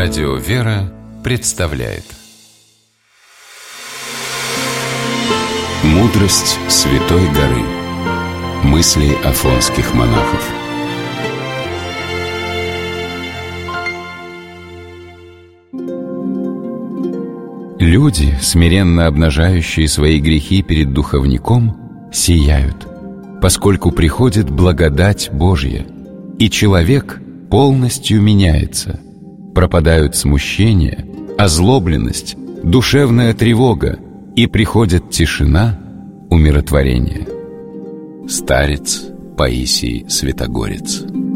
Радио «Вера» представляет «Мудрость Святой горы». Мысли афонских монахов. Люди, смиренно обнажающие свои грехи перед духовником, сияют, поскольку приходит благодать Божья, и человек полностью меняется. Пропадают смущение, озлобленность, душевная тревога, и приходит тишина, умиротворение. Старец Паисий Святогорец.